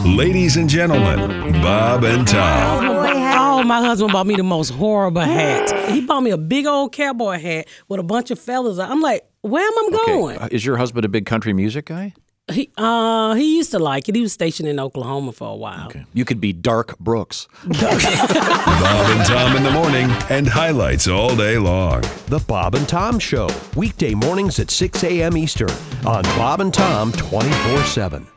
Ladies and gentlemen, Bob and Tom. Oh, my husband bought me the most horrible hat. He bought me a big old cowboy hat with a bunch of feathers. I'm like, where am I going? Is your husband a big country music guy? He used to like it. He was stationed in Oklahoma for a while. Okay. You could be Dark Brooks. Bob and Tom in the morning and highlights all day long. The Bob and Tom Show, weekday mornings at 6 a.m. Eastern on Bob and Tom 24/7.